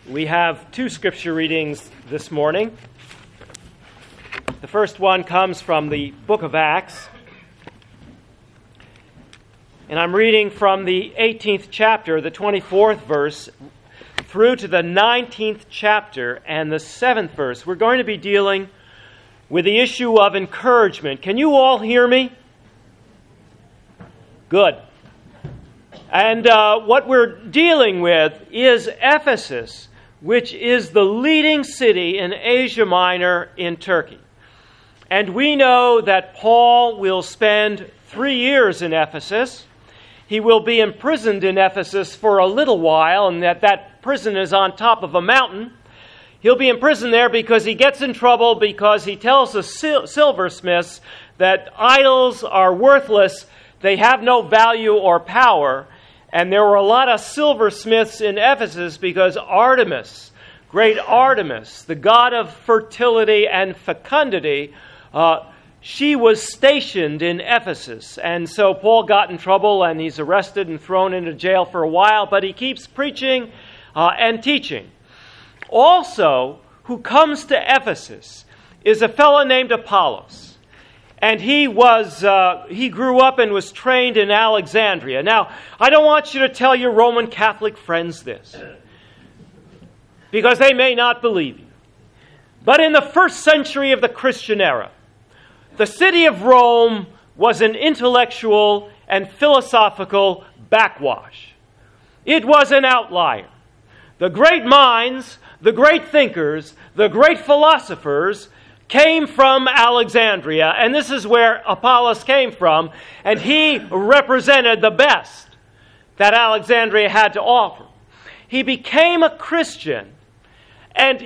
We have two scripture readings this morning. The first one comes from the book of Acts. And I'm reading from the 18th chapter, the 24th verse, through to the 19th chapter and the 7th verse. We're going to be dealing with the issue of encouragement. Can you all hear me? Good. And what we're dealing with is Ephesus, which is the leading city in Asia Minor in Turkey. And we know that Paul will spend 3 years in Ephesus. He will be imprisoned in Ephesus for a little while, and that prison is on top of a mountain. He'll be imprisoned there because he gets in trouble because he tells the silversmiths that idols are worthless, they have no value or power. And there were a lot of silversmiths in Ephesus because Artemis, great Artemis, the god of fertility and fecundity, she was stationed in Ephesus. And so Paul got in trouble and he's arrested and thrown into jail for a while, but he keeps preaching and teaching. Also, who comes to Ephesus is a fellow named Apollos. And he grew up and was trained in Alexandria. Now, I don't want you to tell your Roman Catholic friends this, because they may not believe you. But in the first century of the Christian era, the city of Rome was an intellectual and philosophical backwash. It was an outlier. The great minds, the great thinkers, the great philosophers came from Alexandria, and this is where Apollos came from, and he represented the best that Alexandria had to offer. He became a Christian, and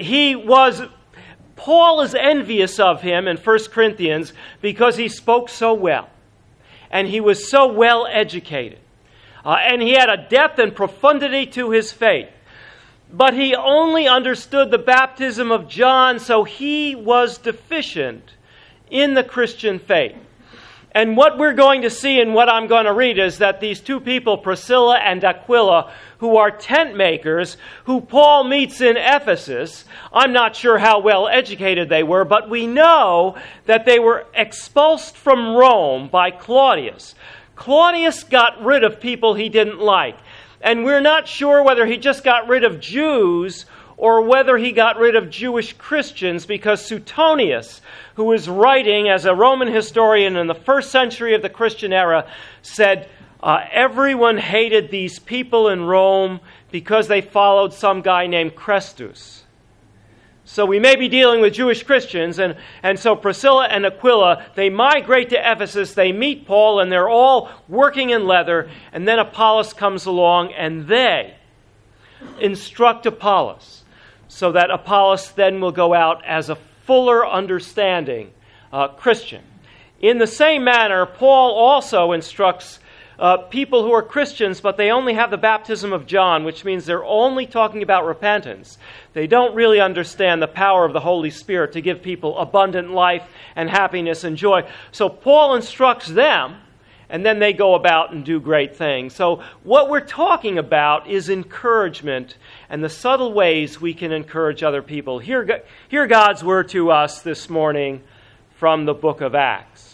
Paul is envious of him in 1 Corinthians because he spoke so well, and he was so well educated, and he had a depth and profundity to his faith. But he only understood the baptism of John, so he was deficient in the Christian faith. And what we're going to see and what I'm going to read is that these two people, Priscilla and Aquila, who are tent makers, who Paul meets in Ephesus, I'm not sure how well educated they were, but we know that they were expulsed from Rome by Claudius. Claudius got rid of people he didn't like. And we're not sure whether he just got rid of Jews or whether he got rid of Jewish Christians, because Suetonius, who was writing as a Roman historian in the first century of the Christian era, said everyone hated these people in Rome because they followed some guy named Chrestus. So we may be dealing with Jewish Christians, and so Priscilla and Aquila, they migrate to Ephesus, they meet Paul, and they're all working in leather, and then Apollos comes along, and they instruct Apollos, so that Apollos then will go out as a fuller understanding Christian. In the same manner, Paul also instructs people who are Christians, but they only have the baptism of John, which means they're only talking about repentance. They don't really understand the power of the Holy Spirit to give people abundant life and happiness and joy. So Paul instructs them, and then they go about and do great things. So what we're talking about is encouragement and the subtle ways we can encourage other people. Hear God's word to us this morning from the book of Acts.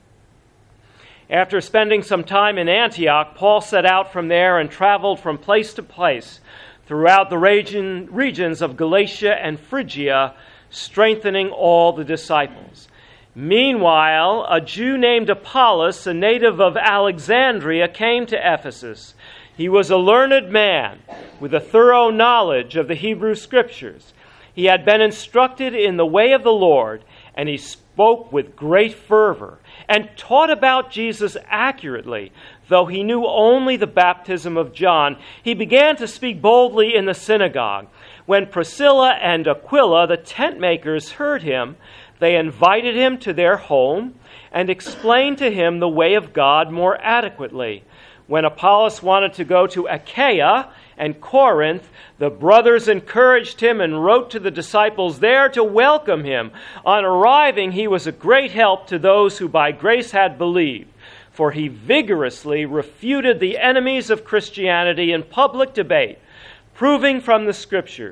After spending some time in Antioch, Paul set out from there and traveled from place to place throughout the regions of Galatia and Phrygia, strengthening all the disciples. Meanwhile, a Jew named Apollos, a native of Alexandria, came to Ephesus. He was a learned man with a thorough knowledge of the Hebrew Scriptures. He had been instructed in the way of the Lord, and he spoke with great fervor and taught about Jesus accurately, though he knew only the baptism of John. He began to speak boldly in the synagogue. When Priscilla and Aquila, the tent makers, heard him, they invited him to their home and explained to him the way of God more adequately. When Apollos wanted to go to Achaia and Corinth, the brothers encouraged him and wrote to the disciples there to welcome him. On arriving, he was a great help to those who by grace had believed, for he vigorously refuted the enemies of Christianity in public debate, proving from the Scriptures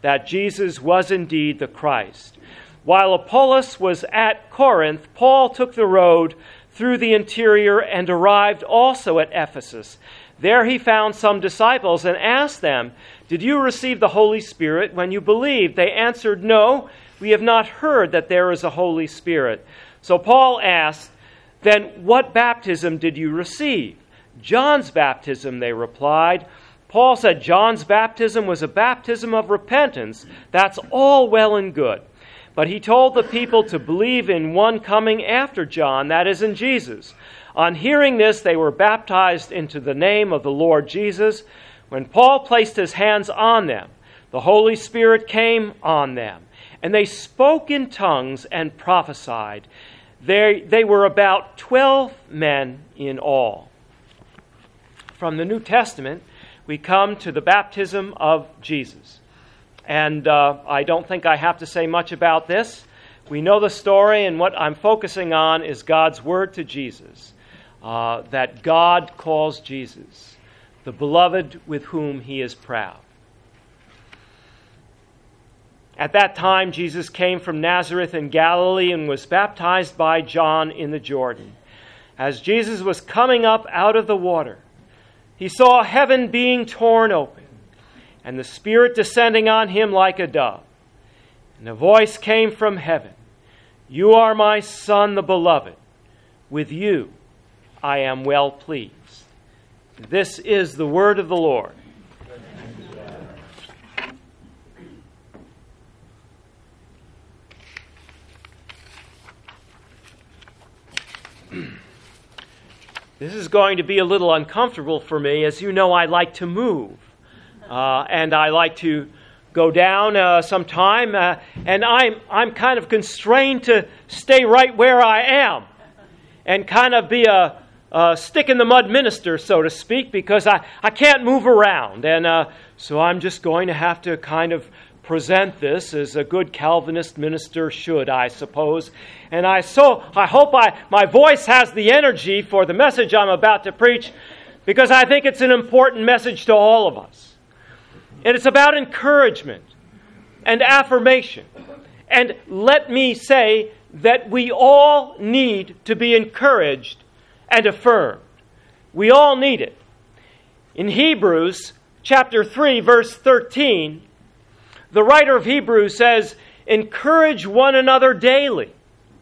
that Jesus was indeed the Christ. While Apollos was at Corinth, Paul took the road through the interior and arrived also at Ephesus. There he found some disciples and asked them, "Did you receive the Holy Spirit when you believed?" They answered, "No, we have not heard that there is a Holy Spirit." So Paul asked, "Then what baptism did you receive?" "John's baptism," they replied. Paul said John's baptism was a baptism of repentance. That's all well and good. But he told the people to believe in one coming after John, that is, in Jesus. On hearing this, they were baptized into the name of the Lord Jesus. When Paul placed his hands on them, the Holy Spirit came on them, and they spoke in tongues and prophesied. They were about 12 men in all. From the New Testament, we come to the baptism of Jesus. And I don't think I have to say much about this. We know the story, and what I'm focusing on is God's word to Jesus, that God calls Jesus the beloved with whom he is proud. At that time, Jesus came from Nazareth in Galilee and was baptized by John in the Jordan. As Jesus was coming up out of the water, he saw heaven being torn open, and the Spirit descending on him like a dove. And a voice came from heaven, "You are my Son, the beloved. With you I am well pleased." This is the word of the Lord. This is going to be a little uncomfortable for me. As you know, I like to move. And I like to go down sometime. And I'm kind of constrained to stay right where I am and kind of be a stick-in-the-mud minister, so to speak, because I can't move around. And so I'm just going to have to kind of present this as a good Calvinist minister should, I suppose. And I hope my voice has the energy for the message I'm about to preach, because I think it's an important message to all of us. And it's about encouragement and affirmation. And let me say that we all need to be encouraged and affirmed. We all need it. In Hebrews chapter 3, verse 13, the writer of Hebrews says, "Encourage one another daily."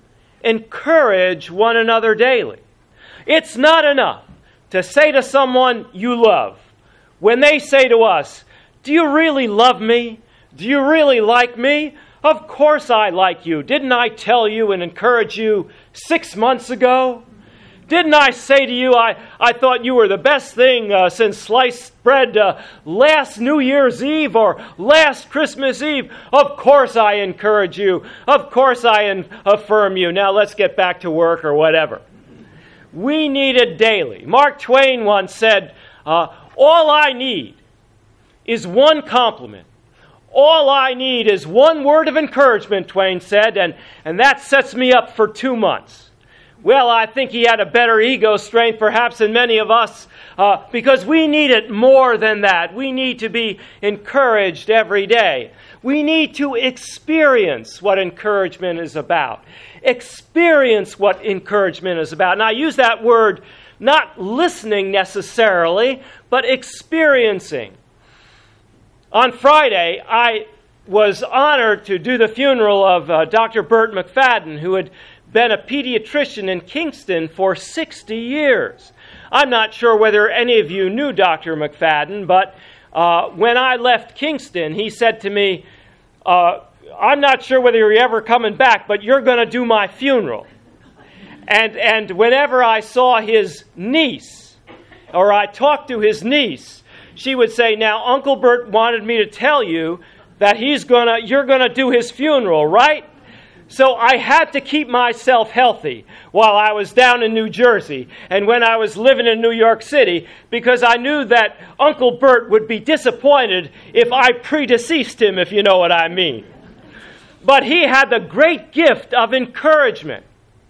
Encourage one another daily. It's not enough to say to someone you love, when they say to us, "Do you really love me? Do you really like me?" "Of course I like you. Didn't I tell you and encourage you 6 months ago? Didn't I say to you I thought you were the best thing since sliced bread last New Year's Eve or last Christmas Eve? Of course I encourage you. Of course I affirm you. Now let's get back to work," or whatever. We need it daily. Mark Twain once said, "All I need is one compliment. All I need is one word of encouragement," Twain said, and that sets me up for 2 months. Well, I think he had a better ego strength perhaps than many of us, because we need it more than that. We need to be encouraged every day. We need to experience what encouragement is about. Experience what encouragement is about. And I use that word not listening necessarily, but experiencing. On Friday, I was honored to do the funeral of Dr. Bert McFadden, who had been a pediatrician in Kingston for 60 years. I'm not sure whether any of you knew Dr. McFadden, but when I left Kingston, he said to me, "I'm not sure whether you're ever coming back, but you're going to do my funeral." And whenever I saw his niece, or I talked to his niece, she would say, "Now, Uncle Bert wanted me to tell you that you're going to do his funeral, right?" So I had to keep myself healthy while I was down in New Jersey and when I was living in New York City, because I knew that Uncle Bert would be disappointed if I predeceased him, if you know what I mean. But he had the great gift of encouragement.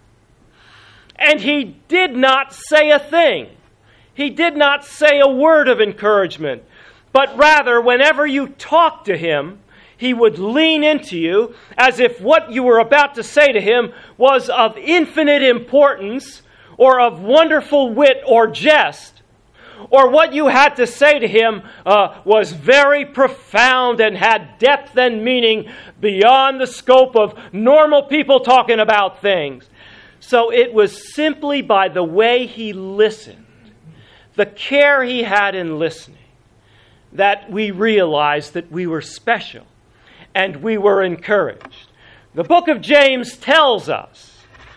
And he did not say a thing. He did not say a word of encouragement. But rather, whenever you talked to him, he would lean into you as if what you were about to say to him was of infinite importance or of wonderful wit or jest, or what you had to say to him was very profound and had depth and meaning beyond the scope of normal people talking about things. So it was simply by the way he listened, the care he had in listening, that we realized that we were special and we were encouraged. The book of James tells us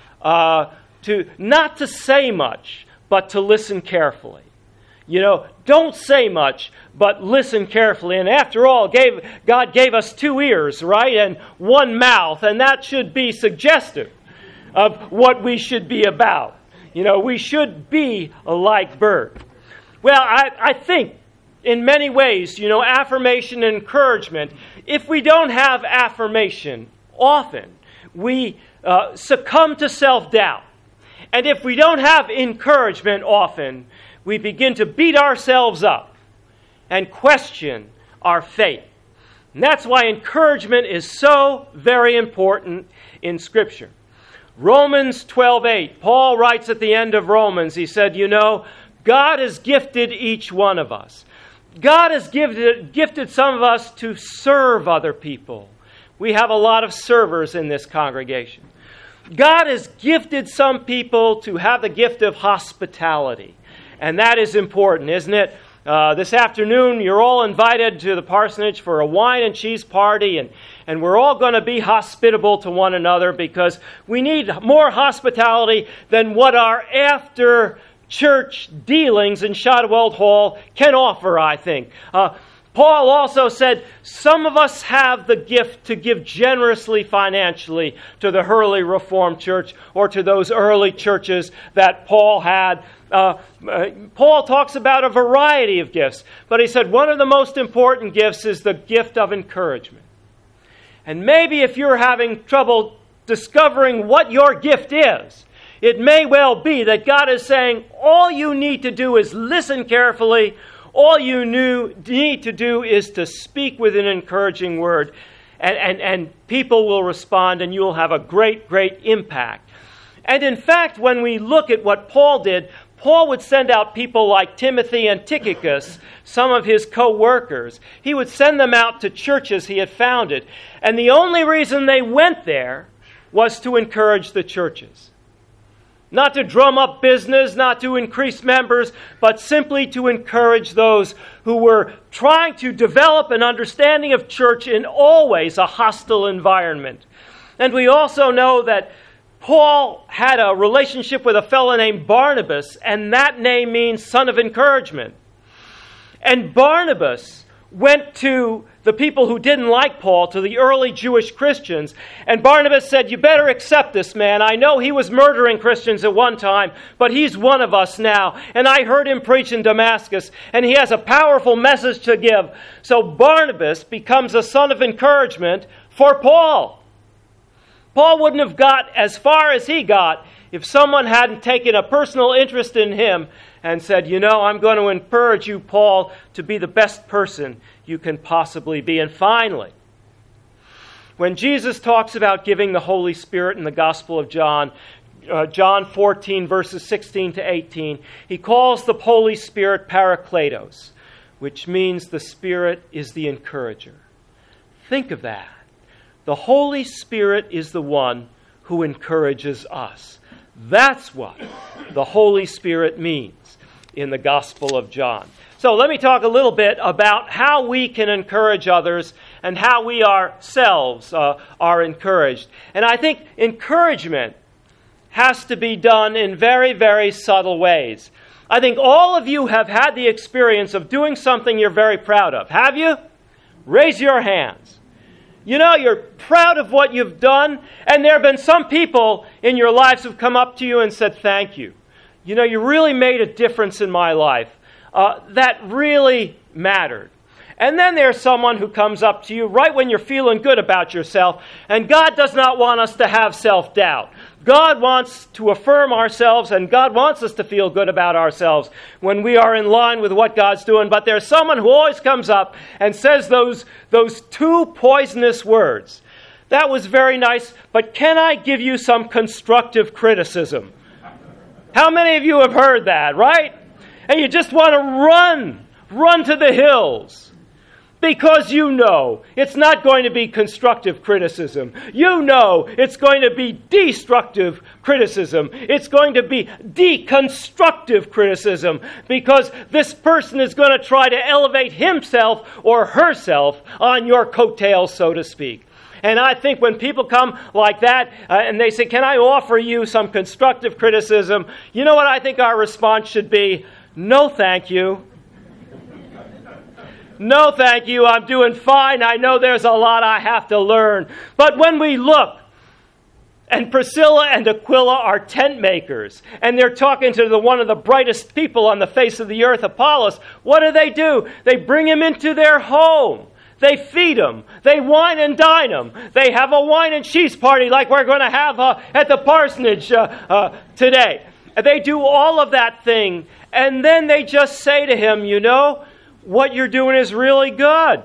not to say much, but to listen carefully. Don't say much, but listen carefully. And after all, God gave us 2 ears, right? And 1 mouth, and that should be suggestive of what we should be about. We should be like Bert. Well, I think in many ways, affirmation and encouragement, if we don't have affirmation, often we succumb to self-doubt. And if we don't have encouragement, often we begin to beat ourselves up and question our faith. And that's why encouragement is so very important in Scripture. Romans 12:8, Paul writes at the end of Romans, he said, God has gifted each one of us. God has gifted some of us to serve other people. We have a lot of servers in this congregation. God has gifted some people to have the gift of hospitality. And that is important, isn't it? This afternoon, you're all invited to the parsonage for a wine and cheese party, and we're all going to be hospitable to one another because we need more hospitality than what our after-church dealings in Shadowell Hall can offer, I think. Paul also said, some of us have the gift to give generously financially to the Hurley Reformed Church or to those early churches that Paul had. Paul talks about a variety of gifts, but he said one of the most important gifts is the gift of encouragement. And maybe if you're having trouble discovering what your gift is, it may well be that God is saying, all you need to do is listen carefully. All you need to do is to speak with an encouraging word, and people will respond, and you'll have a great, great impact. And in fact, when we look at what Paul did, Paul would send out people like Timothy and Tychicus, some of his co-workers. He would send them out to churches he had founded. And the only reason they went there was to encourage the churches. Not to drum up business, not to increase members, but simply to encourage those who were trying to develop an understanding of church in always a hostile environment. And we also know that Paul had a relationship with a fellow named Barnabas, and that name means son of encouragement. And Barnabas went to the people who didn't like Paul, to the early Jewish Christians. And Barnabas said, you better accept this man. I know he was murdering Christians at one time, but he's one of us now. And I heard him preach in Damascus, and he has a powerful message to give. So Barnabas becomes a son of encouragement for Paul. Paul wouldn't have got as far as he got if someone hadn't taken a personal interest in him and said, I'm going to encourage you, Paul, to be the best person you can possibly be. And finally, when Jesus talks about giving the Holy Spirit in the Gospel of John, John 14, verses 16 to 18, he calls the Holy Spirit Parakletos, which means the Spirit is the encourager. Think of that. The Holy Spirit is the one who encourages us. That's what the Holy Spirit means in the Gospel of John. So let me talk a little bit about how we can encourage others and how we ourselves are encouraged. And I think encouragement has to be done in very, very subtle ways. I think all of you have had the experience of doing something you're very proud of. Have you? Raise your hands. You're proud of what you've done, and there have been some people in your lives who've come up to you and said, thank you. You really made a difference in my life. That really mattered. And then there's someone who comes up to you right when you're feeling good about yourself. And God does not want us to have self-doubt. God wants to affirm ourselves, and God wants us to feel good about ourselves when we are in line with what God's doing. But there's someone who always comes up and says those two poisonous words. That was very nice, but can I give you some constructive criticism? How many of you have heard that, right? And you just want to run to the hills. Because you know it's not going to be constructive criticism. You know it's going to be destructive criticism. It's going to be deconstructive criticism. Because this person is going to try to elevate himself or herself on your coattails, so to speak. And I think when people come like that and they say, can I offer you some constructive criticism? You know what I think our response should be? No, thank you. No, thank you. I'm doing fine. I know there's a lot I have to learn. But when we look, and Priscilla and Aquila are tent makers, and they're talking to one of the brightest people on the face of the earth, Apollos, what do? They bring him into their home. They feed him. They wine and dine him. They have a wine and cheese party like we're going to have at the parsonage today. They do all of that thing, and then they just say to him, you know, what you're doing is really good.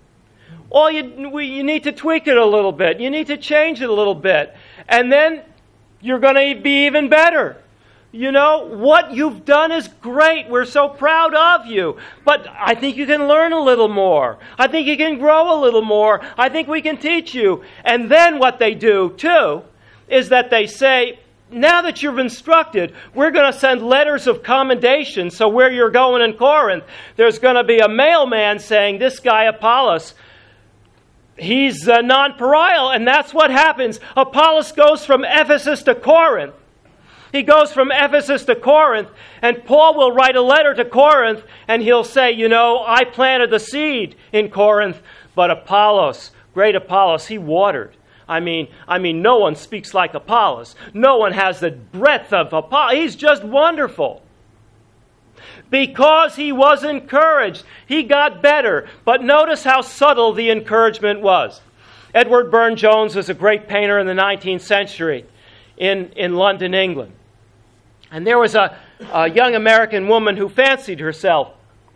You need to tweak it a little bit. You need to change it a little bit. And then you're going to be even better. You know, what you've done is great. We're so proud of you. But I think you can learn a little more. I think you can grow a little more. I think we can teach you. And then what they do, too, is that they say, now that you've instructed, we're going to send letters of commendation. So where you're going in Corinth, there's going to be a mailman saying, this guy Apollos, he's non-pariah. And that's what happens. Apollos goes from Ephesus to Corinth. He goes from Ephesus to Corinth, and Paul will write a letter to Corinth, and he'll say, you know, I planted the seed in Corinth, but Apollos, great Apollos, he watered. I mean, no one speaks like Apollos. No one has the breadth of Apollos. He's just wonderful. Because he was encouraged, he got better. But notice how subtle the encouragement was. Edward Burne-Jones was a great painter in the 19th century in London, England. And there was a young American woman who fancied herself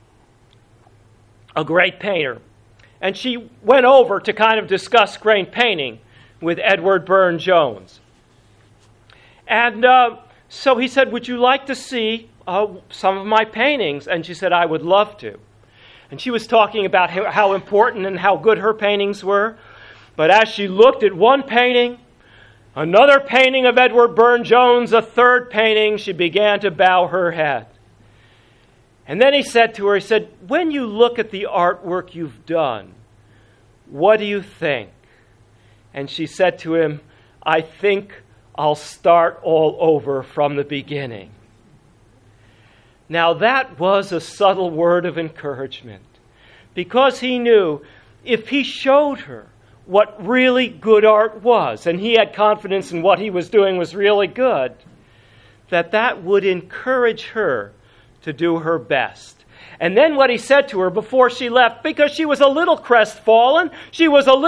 a great painter. And she went over to kind of discuss great painting with Edward Burne-Jones. And so he said, would you like to see some of my paintings? And she said, I would love to. And she was talking about how important and how good her paintings were. But as she looked at one painting, another painting of Edward Burne-Jones, a third painting, she began to bow her head. And then he said to her, he said, when you look at the artwork you've done, what do you think? And she said to him, I think I'll start all over from the beginning. Now that was a subtle word of encouragement, because he knew if he showed her what really good art was, and he had confidence in what he was doing was really good, that would encourage her to do her best. And then what he said to her before she left, because she was a little crestfallen, she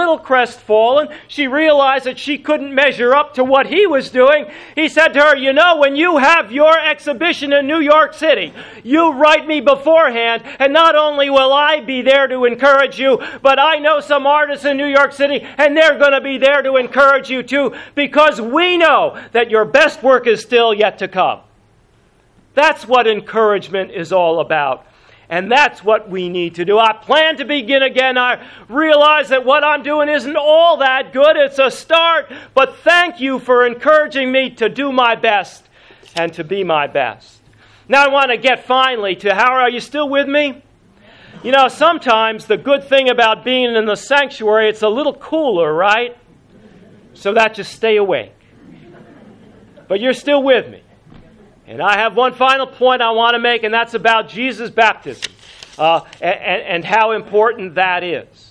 realized that she couldn't measure up to what he was doing. He said to her, you know, when you have your exhibition in New York City, you write me beforehand, and not only will I be there to encourage you, but I know some artists in New York City, and they're going to be there to encourage you too, because we know that your best work is still yet to come. That's what encouragement is all about. And that's what we need to do. I plan to begin again. I realize that what I'm doing isn't all that good. It's a start. But thank you for encouraging me to do my best and to be my best. Now I want to get finally to how are you still with me? You know, sometimes the good thing about being in the sanctuary, it's a little cooler, right? So that just stay awake. But you're still with me. And I have one final point I want to make, and that's about Jesus' baptism and how important that is.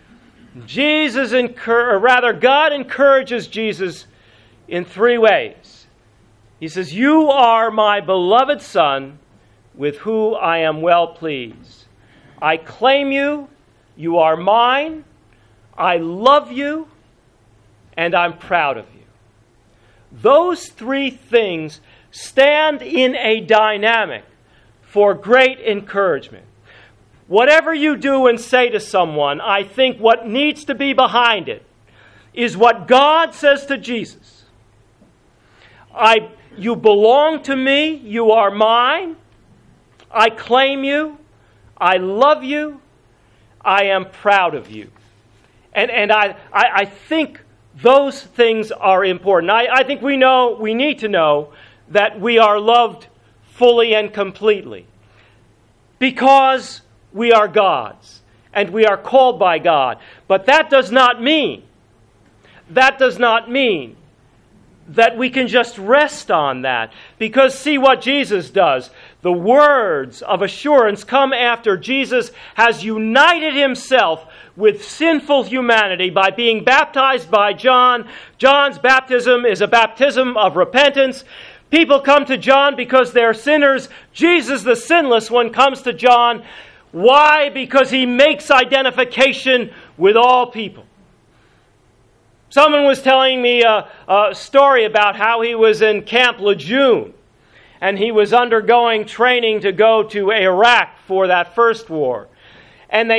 God encourages Jesus in three ways. He says, you are my beloved Son, with whom I am well pleased. I claim you you are mine, I love you, and I'm proud of you. Those three things stand in a dynamic for great encouragement. Whatever you do and say to someone, I think what needs to be behind it is what God says to Jesus. You belong to me, you are mine, I claim you, I love you, I am proud of you. And I think those things are important. I think we need to know that we are loved fully and completely because we are God's and we are called by God. But that does not mean that we can just rest on that. Because see what Jesus does. The words of assurance come after Jesus has united himself with sinful humanity by being baptized by John. John's baptism is a baptism of repentance. People come to John because they're sinners. Jesus, the sinless one, comes to John. Why? Because he makes identification with all people. Someone was telling me a story about how he was in Camp Lejeune, and he was undergoing training to go to Iraq for that first war. And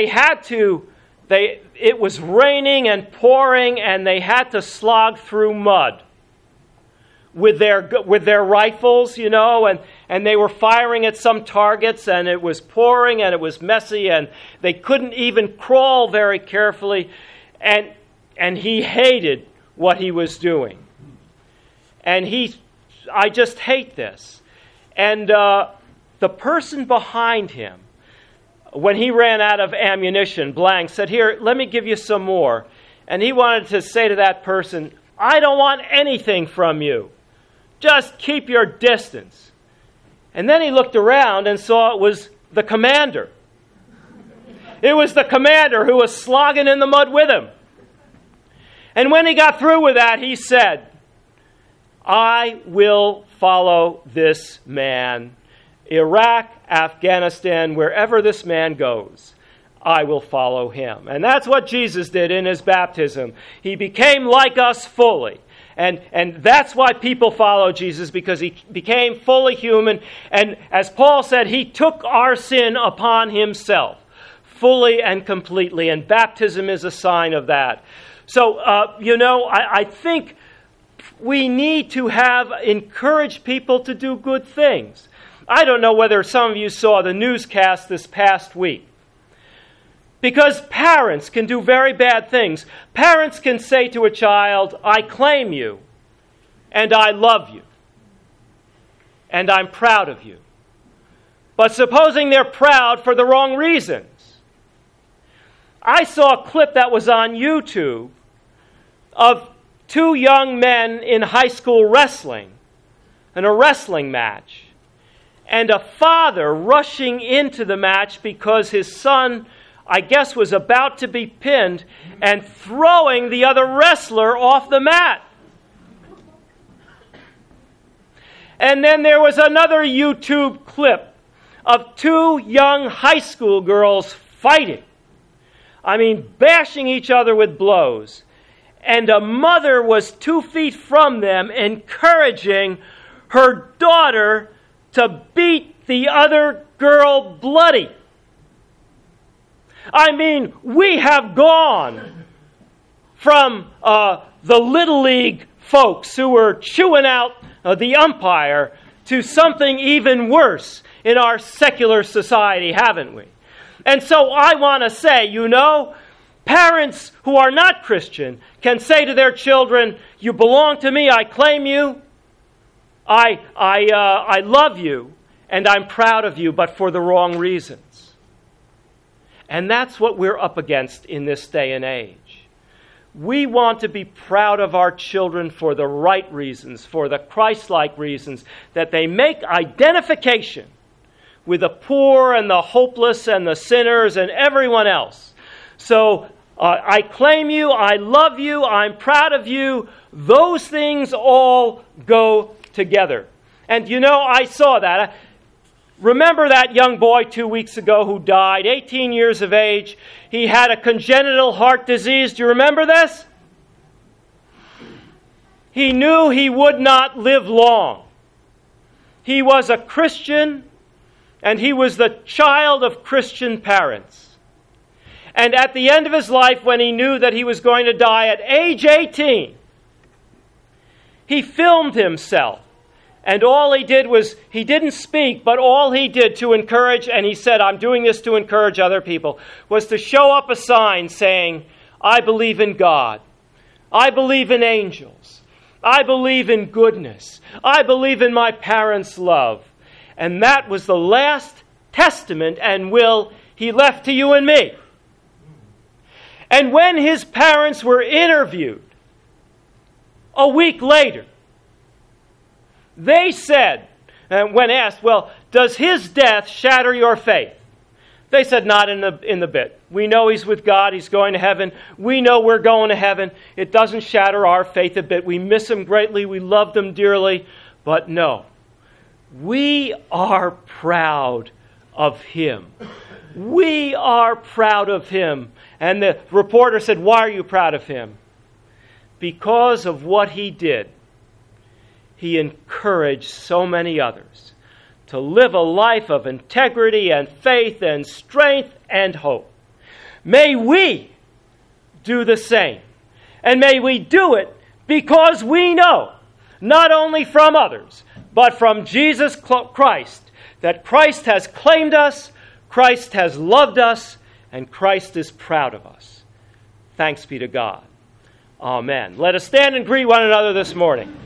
it was raining and pouring, and they had to slog through mud with their rifles, and they were firing at some targets, and it was pouring, and it was messy, and they couldn't even crawl very carefully, and he hated what he was doing. And I just hate this. And the person behind him, when he ran out of ammunition, blank, said, "Here, let me give you some more." And he wanted to say to that person, "I don't want anything from you. Just keep your distance." And then he looked around and saw it was the commander. It was the commander who was slogging in the mud with him. And when he got through with that, he said, "I will follow this man. Iraq, Afghanistan, wherever this man goes, I will follow him." And that's what Jesus did in his baptism. He became like us fully. And that's why people follow Jesus, because he became fully human. And as Paul said, he took our sin upon himself, fully and completely. And baptism is a sign of that. So, I think we need to encourage people to do good things. I don't know whether some of you saw the newscast this past week. Because parents can do very bad things. Parents can say to a child, "I claim you, and I love you, and I'm proud of you." But supposing they're proud for the wrong reasons. I saw a clip that was on YouTube of two young men in high school wrestling, in a wrestling match, and a father rushing into the match because his son, I guess, was about to be pinned and throwing the other wrestler off the mat. And then there was another YouTube clip of two young high school girls fighting. Bashing each other with blows. And a mother was 2 feet from them, encouraging her daughter to beat the other girl bloody. We have gone from the Little League folks who were chewing out the umpire to something even worse in our secular society, haven't we? And so I want to say, parents who are not Christian can say to their children, "You belong to me, I claim you, I love you, and I'm proud of you," but for the wrong reasons. And that's what we're up against in this day and age. We want to be proud of our children for the right reasons, for the Christ-like reasons, that they make identification with the poor and the hopeless and the sinners and everyone else. So, I claim you, I love you, I'm proud of you. Those things all go together. And I saw that. Remember that young boy 2 weeks ago who died, 18 years of age. He had a congenital heart disease. Do you remember this? He knew he would not live long. He was a Christian, and he was the child of Christian parents. And at the end of his life, when he knew that he was going to die at age 18, he filmed himself. And all he did was, he didn't speak, but all he did to encourage, and he said, I'm doing this to encourage other people, was to show up a sign saying, I believe in God. I believe in angels. I believe in goodness. I believe in my parents' love. And that was the last testament and will he left to you and me. And when his parents were interviewed a week later, they said, when asked, well, does his death shatter your faith? They said, not in the bit. We know he's with God. He's going to heaven. We know we're going to heaven. It doesn't shatter our faith a bit. We miss him greatly. We loved him dearly. But no, we are proud of him. We are proud of him. And the reporter said, why are you proud of him? Because of what he did. He encouraged so many others to live a life of integrity and faith and strength and hope. May we do the same. And may we do it because we know, not only from others, but from Jesus Christ, that Christ has claimed us, Christ has loved us, and Christ is proud of us. Thanks be to God. Amen. Let us stand and greet one another this morning.